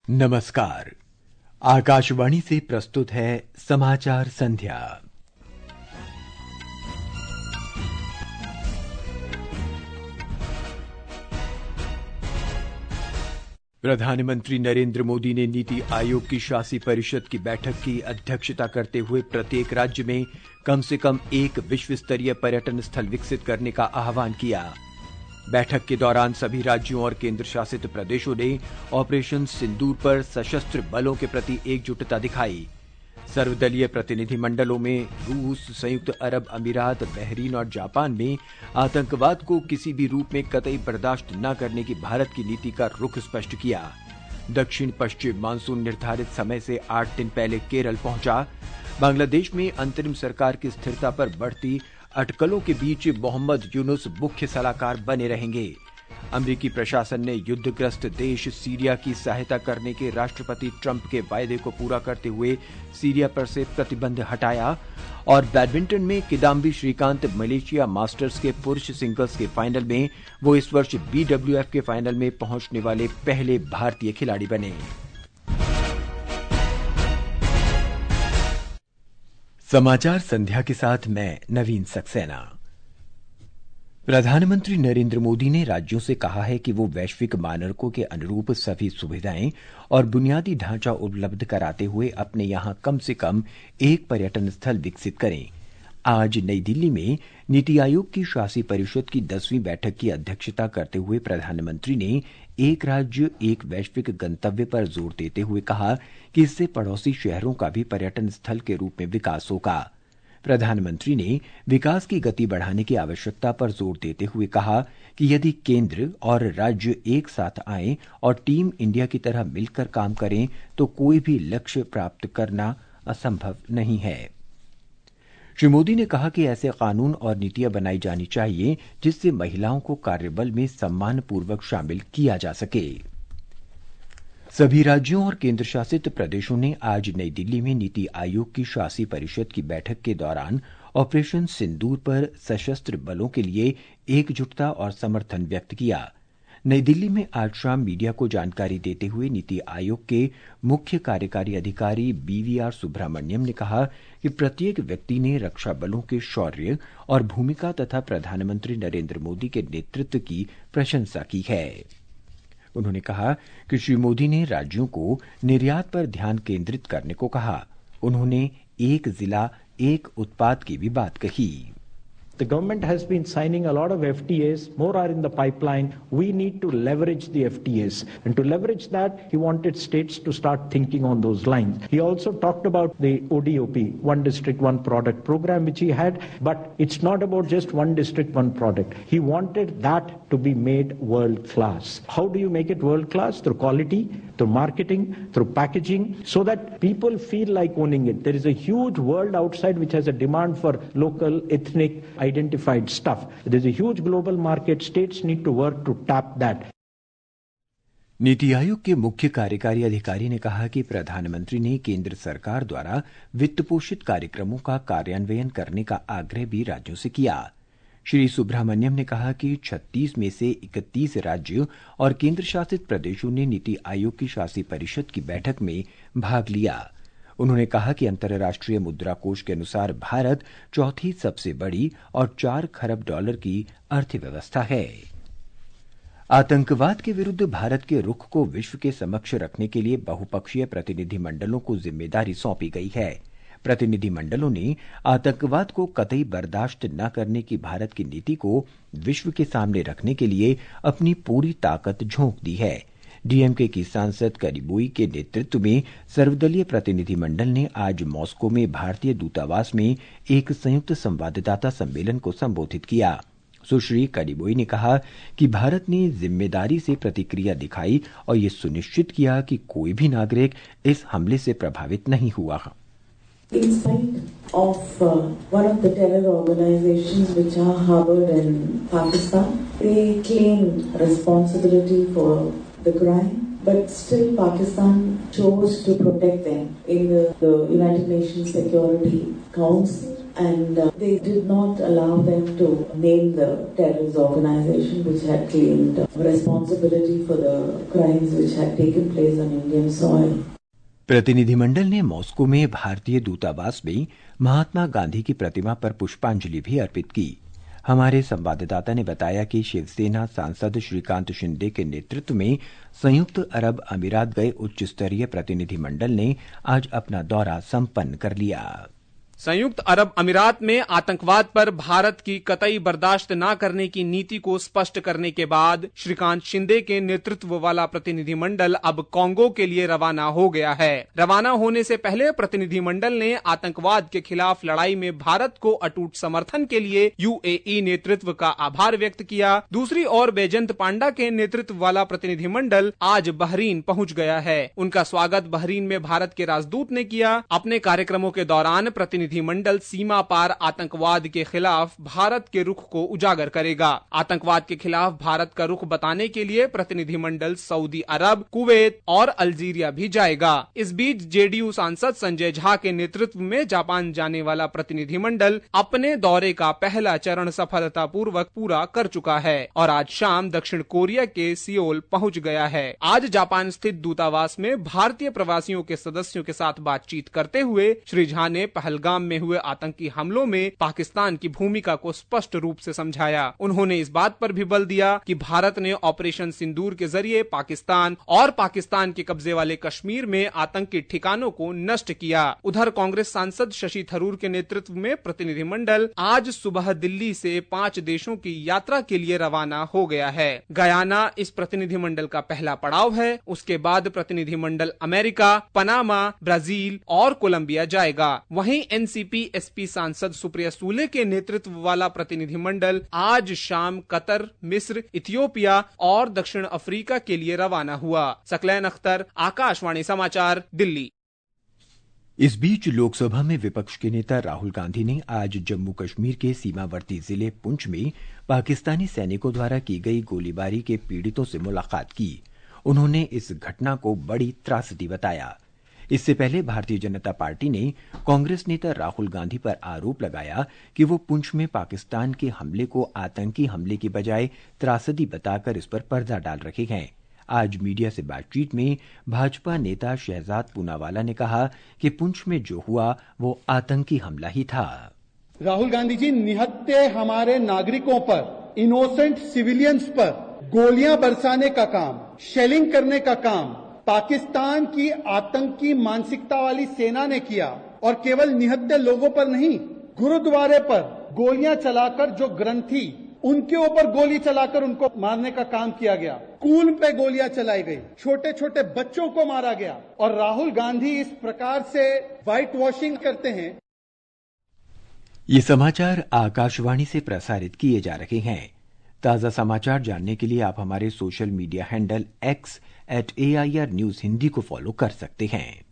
नमस्कार। आकाशवाणी से प्रस्तुत है समाचार संध्या। प्रधानमंत्री नरेंद्र मोदी ने नीति आयोग की शासी परिषद की बैठक की अध्यक्षता करते हुए प्रत्येक राज्य में कम से कम एक विश्व स्तरीय पर्यटन स्थल विकसित करने का आह्वान किया। बैठक के दौरान सभी राज्यों और केंद्र शासित प्रदेशों ने ऑपरेशन सिंदूर पर सशस्त्र बलों के प्रति एकजुटता दिखाई। सर्वदलीय प्रतिनिधिमंडलों में रूस, संयुक्त अरब अमीरात, बहरीन और जापान में आतंकवाद को किसी भी रूप में कतई बर्दाश्त न करने की भारत की नीति का रुख स्पष्ट किया। दक्षिण पश्चिम मानसून निर्धारित समय से 8 दिन पहले केरल पहुंचा। बांग्लादेश में अंतरिम सरकार की स्थिरता पर बढ़ती अटकलों के बीच मोहम्मद यूनुस मुख्य सलाहकार बने रहेंगे। अमेरिकी प्रशासन ने युद्धग्रस्त देश सीरिया की सहायता करने के राष्ट्रपति ट्रंप के वायदे को पूरा करते हुए सीरिया पर से प्रतिबंध हटाया। और बैडमिंटन में किदाम्बी श्रीकांत मलेशिया मास्टर्स के पुरुष सिंगल्स के फाइनल में वो इस वर्ष BWF के फाइनल में पहुंचने वाले पहले भारतीय खिलाड़ी बने। समाचार संध्या के साथ मैं नवीन सक्सेना। प्रधानमंत्री नरेंद्र मोदी ने राज्यों से कहा है कि वो वैश्विक मानकों के अनुरूप सभी सुविधाएं और बुनियादी ढांचा उपलब्ध कराते हुए अपने यहां कम से कम एक पर्यटन स्थल विकसित करें। आज नई दिल्ली में नीति आयोग की शासी परिषद की 10वीं बैठक की अध्यक्षता करते हुए प्रधानमंत्री ने एक राज्य एक वैश्विक गंतव्य पर जोर देते हुए कहा कि इससे पड़ोसी शहरों का भी पर्यटन स्थल के रूप में विकास होगा। प्रधानमंत्री ने विकास की गति बढ़ाने की आवश्यकता पर जोर देते हुए कहा कि यदि केंद्र और राज्य एक साथ आएं और टीम इंडिया की तरह मिलकर काम करें तो कोई भी लक्ष्य प्राप्त करना असंभव नहीं है। श्री मोदी ने कहा कि ऐसे कानून और नीतियां बनाई जानी चाहिए जिससे महिलाओं को कार्यबल में सम्मानपूर्वक शामिल किया जा सके। सभी राज्यों और केंद्र शासित प्रदेशों ने आज नई दिल्ली में नीति आयोग की शासी परिषद की बैठक के दौरान ऑपरेशन सिंदूर पर सशस्त्र बलों के लिए एकजुटता और समर्थन व्यक्त किया। नई दिल्ली में आज शाम मीडिया को जानकारी देते हुए नीति आयोग के मुख्य कार्यकारी अधिकारी BVR सुब्रह्मण्यम ने कहा कि प्रत्येक व्यक्ति ने रक्षा बलों के शौर्य और भूमिका तथा प्रधानमंत्री नरेंद्र मोदी के नेतृत्व की प्रशंसा की है। उन्होंने कहा कि श्री मोदी ने राज्यों को निर्यात पर ध्यान केंद्रित करने को कहा। उन्होंने एक जिला एक उत्पाद की भी बात कही। The government has been signing a lot of FTAs, more are in the pipeline. We need to leverage the FTAs. And to leverage that, he wanted states to start thinking on those lines. He also talked about the ODOP, One District, One Product program, which he had. But it's not about just one district, one product. He wanted that to be made world class. How do you make it world class? Through quality, through marketing, through packaging, so that people feel like owning it. There is a huge world outside which has a demand for local, ethnic, identified stuff. There's a huge global market. States need to work to tap that. NITI Aayog के मुख्य कार्यकारी अधिकारी ने कहा कि प्रधानमंत्री ने केंद्र सरकार द्वारा वित्त पोषित कार्यक्रमों का कार्यान्वयन करने का आग्रह भी राज्यों से किया। श्री सुब्रह्मण्यम ने कहा कि 36 में से 31 राज्यों और केंद्र शासित प्रदेशों ने नीति आयोग की शासी परिषद की बैठक में भाग लिया। उन्होंने कहा कि अंतर्राष्ट्रीय मुद्रा कोष के अनुसार भारत चौथी सबसे बड़ी और $4 खरब की अर्थव्यवस्था है। आतंकवाद के विरुद्ध भारत के रुख को विश्व के समक्ष रखने के लिए बहुपक्षीय प्रतिनिधिमंडलों को जिम्मेदारी सौंपी गई है। प्रतिनिधिमंडलों ने आतंकवाद को कतई बर्दाश्त न करने की भारत की नीति को विश्व के सामने रखने के लिए अपनी पूरी ताकत झोंक दी है। डीएमके की सांसद करिबोई के नेतृत्व में सर्वदलीय प्रतिनिधिमंडल ने आज मॉस्को में भारतीय दूतावास में एक संयुक्त संवाददाता सम्मेलन को संबोधित किया। सुश्री करिबोई ने कहा कि भारत ने जिम्मेदारी से प्रतिक्रिया दिखाई और ये सुनिश्चित किया कि कोई भी नागरिक इस हमले से प्रभावित नहीं हुआ। In spite of one of the terror organizations which are harbored in Pakistan, they claim responsibility for the crime, but still Pakistan chose to protect them in the United Nations Security Council. and they did not allow them to name the terrorist organization which had claimed responsibility for the crimes which had taken place on Indian soil. प्रतिनिधिमंडल ने Moscow में भारतीय दूतावास में महात्मा गांधी की प्रतिमा पर पुष्पांजलि भी अर्पित की। हमारे संवाददाता ने बताया कि शिवसेना सांसद श्रीकांत शिंदे के नेतृत्व में संयुक्त अरब अमीरात गए उच्च स्तरीय प्रतिनिधिमंडल ने आज अपना दौरा संपन्न कर लिया। संयुक्त अरब अमीरात में आतंकवाद पर भारत की कतई बर्दाश्त न करने की नीति को स्पष्ट करने के बाद श्रीकांत शिंदे के नेतृत्व वाला प्रतिनिधिमंडल अब कांगो के लिए रवाना हो गया है। रवाना होने से पहले प्रतिनिधिमंडल ने आतंकवाद के खिलाफ लड़ाई में भारत को अटूट समर्थन के लिए यूएई नेतृत्व का आभार व्यक्त किया। दूसरी ओर बैजंत पांडा के नेतृत्व वाला प्रतिनिधिमंडल आज बहरीन पहुंच गया है। उनका स्वागत बहरीन में भारत के राजदूत ने किया। अपने कार्यक्रमों के दौरान प्रतिनिधिमंडल सीमा पार आतंकवाद के खिलाफ भारत के रुख को उजागर करेगा। आतंकवाद के खिलाफ भारत का रुख बताने के लिए प्रतिनिधिमंडल सऊदी अरब, कुवैत और अल्जीरिया भी जाएगा। इस बीच जेडीयू सांसद संजय झा के नेतृत्व में जापान जाने वाला प्रतिनिधिमंडल अपने दौरे का पहला चरण सफलतापूर्वक पूरा कर चुका है और आज शाम दक्षिण कोरिया के सियोल पहुंच गया है। आज जापान स्थित दूतावास में भारतीय प्रवासियों के सदस्यों के साथ बातचीत करते हुए श्री झा ने पहलगाम में हुए आतंकी हमलों में पाकिस्तान की भूमिका को स्पष्ट रूप से समझाया। उन्होंने इस बात पर भी बल दिया कि भारत ने ऑपरेशन सिंदूर के जरिए पाकिस्तान और पाकिस्तान के कब्जे वाले कश्मीर में आतंकी ठिकानों को नष्ट किया। उधर कांग्रेस सांसद शशि थरूर के नेतृत्व में प्रतिनिधिमंडल आज सुबह दिल्ली से 5 देशों की यात्रा के लिए रवाना हो गया है। गयाना इस प्रतिनिधिमंडल का पहला पड़ाव है। उसके बाद प्रतिनिधिमंडल अमेरिका, पनामा, ब्राजील और कोलंबिया जाएगा। वहीं एनसीपी एसपी सांसद सुप्रिया सूले के नेतृत्व वाला प्रतिनिधिमंडल आज शाम कतर, मिस्र, इथियोपिया और दक्षिण अफ्रीका के लिए रवाना हुआ। सकलैन अख्तर, आकाशवाणी समाचार, दिल्ली। इस बीच लोकसभा में विपक्ष के नेता राहुल गांधी ने आज जम्मू कश्मीर के सीमावर्ती जिले पुंछ में पाकिस्तानी सैनिकों द्वारा की गई गोलीबारी के पीड़ितों से मुलाकात की। उन्होंने इस घटना को बड़ी त्रासदी बताया। इससे पहले भारतीय जनता पार्टी ने कांग्रेस नेता राहुल गांधी पर आरोप लगाया कि वो पुंछ में पाकिस्तान के हमले को आतंकी हमले की बजाय त्रासदी बताकर इस पर पर्दा डाल रहे हैं। आज मीडिया से बातचीत में भाजपा नेता शहजाद पूनावाला ने कहा कि पुंछ में जो हुआ वो आतंकी हमला ही था। राहुल गांधी जी निहत्थे हमारे नागरिकों पर, इनोसेंट सिविलियंस पर गोलियां बरसाने का काम, शेलिंग करने का काम पाकिस्तान की आतंकी मानसिकता वाली सेना ने किया और केवल निहत्थे लोगों पर नहीं, गुरुद्वारे पर गोलियां चलाकर जो ग्रंथी उनके ऊपर गोली चलाकर उनको मारने का काम किया गया। स्कूल पे गोलियां चलाई गई, छोटे छोटे बच्चों को मारा गया और राहुल गांधी इस प्रकार से व्हाइट वॉशिंग करते हैं। ये समाचार आकाशवाणी से प्रसारित किए जा रहे हैं। ताजा समाचार जानने के लिए आप हमारे social media handle x@AIR news Hindi को फॉलो कर सकते हैं।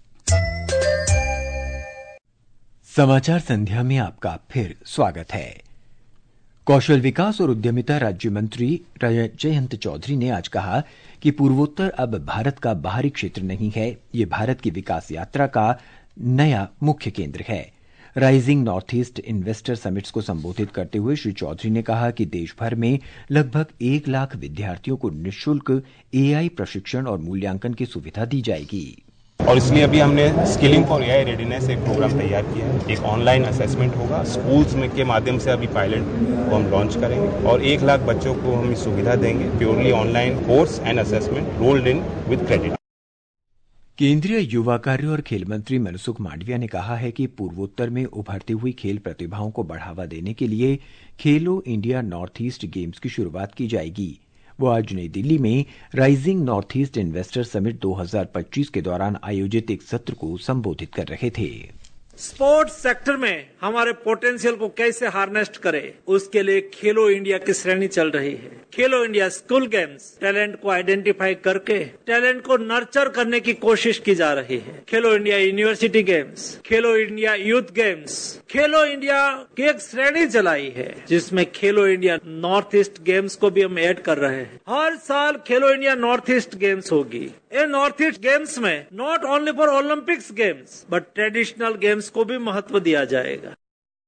समाचार संध्या में आपका फिर स्वागत है। कौशल विकास और उद्यमिता राज्य मंत्री जयंत चौधरी ने आज कहा कि पूर्वोत्तर अब भारत का बाहरी क्षेत्र नहीं है, ये भारत की विकास यात्रा का नया मुख्य केंद्र है। Rising North East Investor Summits को संबोधित करते हुए श्री चौधरी ने कहा कि देश भर में लगभग 1 लाख विद्यार्थियों को निःशुल्क AI प्रशिक्षण और मूल्यांकन की सुविधा दी जाएगी। और इसलिए अभी हमने स्किलिंग फॉर AI रेडीनेस एक प्रोग्राम तैयार किया है। एक ऑनलाइन असेसमेंट होगा, स्कूल्स में के माध्यम से अभी पायलट को हम लॉन्च करेंगे और 1 लाख बच्चों को हम सुविधा देंगे। Purely online course and assessment rolled in with credit. केंद्रीय युवा कार्य और खेल मंत्री मनसुख मांडविया ने कहा है कि पूर्वोत्तर में उभरती हुई खेल प्रतिभाओं को बढ़ावा देने के लिए खेलो इंडिया नॉर्थ ईस्ट गेम्स की शुरुआत की जाएगी। वो आज नई दिल्ली में Rising North East Investor Summit 2025 के दौरान आयोजित एक सत्र को संबोधित कर रहे थे। स्पोर्ट्स सेक्टर में हमारे पोटेंशियल को कैसे हार्नेस्ट करें, उसके लिए खेलो इंडिया की श्रेणी चल रही है। Khelo India School Games talent को आइडेंटिफाई करके टैलेंट को नर्चर करने की कोशिश की जा रही है। Khelo India University Games, Khelo India Youth Games, Khelo India की एक श्रेणी चलाई है जिसमें खेलो इंडिया नॉर्थ ईस्ट गेम्स को भी हम ऐड कर रहे हैं। हर साल खेलो इंडिया नॉर्थ ईस्ट गेम्स होगी। ये नॉर्थ ईस्ट गेम्स में not only for Olympics games but traditional games को भी महत्व दिया जाएगा।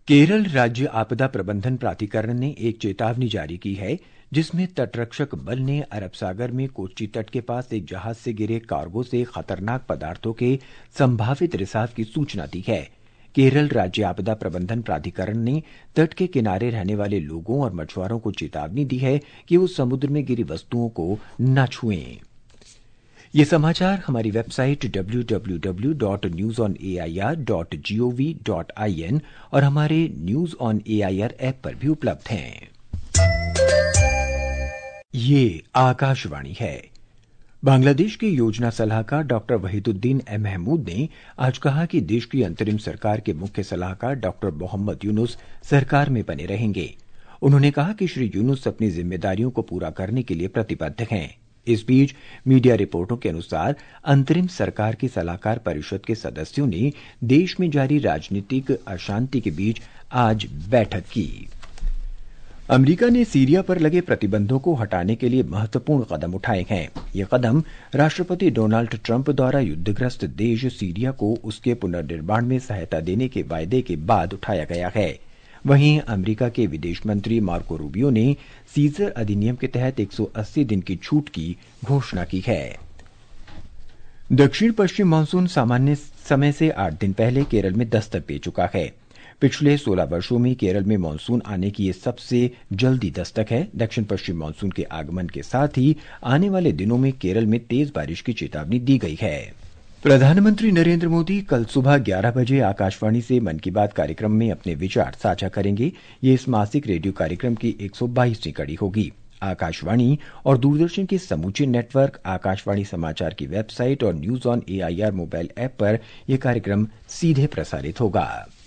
केरल राज्य आपदा प्रबंधन प्राधिकरण ने एक चेतावनी जारी की है, जिसमें तटरक्षक बल ने अरब सागर में कोच्चि तट के पास एक जहाज से गिरे कार्गो से खतरनाक पदार्थों के संभावित रिसाव की सूचना दी है। केरल राज्य आपदा प्रबंधन प्राधिकरण ने तट के किनारे रहने वाले लोगों और मछुआरों को चेतावनी दी है कि वो समुद्र में गिरी वस्तुओं को न छुएं। ये समाचार हमारी वेबसाइट www.newsonair.gov.in और हमारे न्यूज ऑन एआईआर ऐप पर भी उपलब्ध हैं। ये आकाशवाणी है। बांग्लादेश के योजना सलाहकार डॉक्टर वहीदुद्दीन महमूद ने आज कहा कि देश की अंतरिम सरकार के मुख्य सलाहकार डॉक्टर मोहम्मद यूनुस सरकार में बने रहेंगे। उन्होंने कहा कि श्री यूनुस अपनी जिम्मेदारियों को पूरा करने के लिए प्रतिबद्ध हैं। इस बीच मीडिया रिपोर्टों के अनुसार अंतरिम सरकार की सलाहकार परिषद के सदस्यों ने देश में जारी राजनीतिक अशांति के बीच आज बैठक की। अमेरिका ने सीरिया पर लगे प्रतिबंधों को हटाने के लिए महत्वपूर्ण कदम उठाए हैं। ये कदम राष्ट्रपति डोनाल्ड ट्रंप द्वारा युद्धग्रस्त देश सीरिया को उसके पुनर्निर्माण में सहायता देने के वायदे के बाद उठाया गया है। वहीं अमेरिका के विदेश मंत्री मार्को रूबियो ने सीजर अधिनियम के तहत 180 दिन की छूट की घोषणा की है। दक्षिण पश्चिम मानसून सामान्य समय से 8 दिन पहले केरल में दस्तक दे चुका है। पिछले 16 वर्षों में केरल में मानसून आने की ये सबसे जल्दी दस्तक है। दक्षिण पश्चिम मानसून के आगमन के साथ ही आने वाले दिनों में केरल में तेज बारिश की चेतावनी दी गई है। प्रधानमंत्री नरेंद्र मोदी कल सुबह 11 बजे आकाशवाणी से मन की बात कार्यक्रम में अपने विचार साझा करेंगे। ये इस मासिक रेडियो कार्यक्रम की 122वीं कड़ी होगी। आकाशवाणी और दूरदर्शन के समूचे नेटवर्क, आकाशवाणी समाचार की वेबसाइट और News on AIR mobile app पर यह कार्यक्रम सीधे प्रसारित होगा।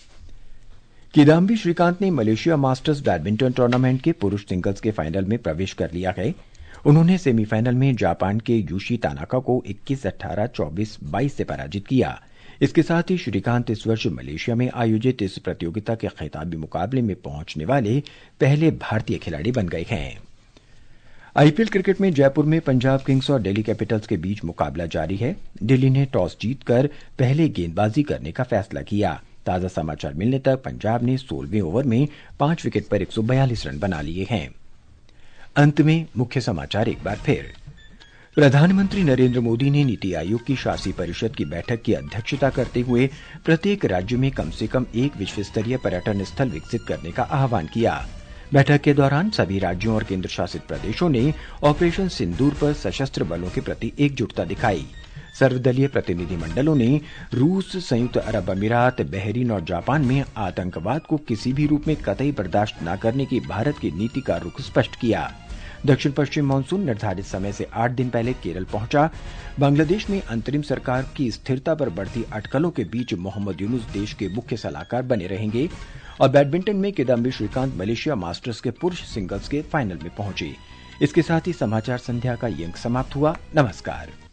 किदाम्बी श्रीकांत ने मलेशिया मास्टर्स बैडमिंटन टूर्नामेंट के पुरुष सिंगल्स के फाइनल में प्रवेश कर लिया है। उन्होंने सेमीफाइनल में जापान के यूशी तानाका को 21-18, 24-22 से पराजित किया। इसके साथ ही श्रीकांत इस वर्ष मलेशिया में आयोजित इस प्रतियोगिता के खिताबी मुकाबले में पहुंचने वाले पहले भारतीय खिलाड़ी बन गए हैं। आईपीएल क्रिकेट में जयपुर में पंजाब किंग्स और दिल्ली कैपिटल्स के बीच मुकाबला जारी है। दिल्ली ने टॉस जीतकर पहले गेंदबाजी करने का फैसला किया। ताजा समाचार मिलने तक पंजाब ने 16वें ओवर में 5 विकेट पर 142 रन बना लिए हैं। अंत में मुख्य समाचार एक बार फिर। प्रधानमंत्री नरेंद्र मोदी ने नीति आयोग की शासी परिषद की बैठक की अध्यक्षता करते हुए प्रत्येक राज्य में कम से कम एक विश्व स्तरीय पर्यटन स्थल विकसित करने का आह्वान किया। बैठक के दौरान सभी राज्यों और केंद्र शासित प्रदेशों ने ऑपरेशन सिंदूर पर सशस्त्र बलों के प्रति एकजुटता दिखाई। सर्वदलीय प्रतिनिधिमंडलों ने रूस, संयुक्त अरब अमीरात, बहरीन और जापान में आतंकवाद को किसी भी रूप में कतई बर्दाश्त न करने की भारत की नीति का रुख स्पष्ट किया। दक्षिण पश्चिम मानसून निर्धारित समय से 8 दिन पहले केरल पहुंचा। बांग्लादेश में अंतरिम सरकार की स्थिरता पर बढ़ती अटकलों के बीच मोहम्मद यूनुस देश के मुख्य सलाहकार बने रहेंगे। और बैडमिंटन में किदाम्बी श्रीकांत मलेशिया मास्टर्स के पुरुष सिंगल्स के फाइनल में पहुंचे। इसके साथ ही समाचार संध्या का ये अंक समाप्त हुआ। नमस्कार।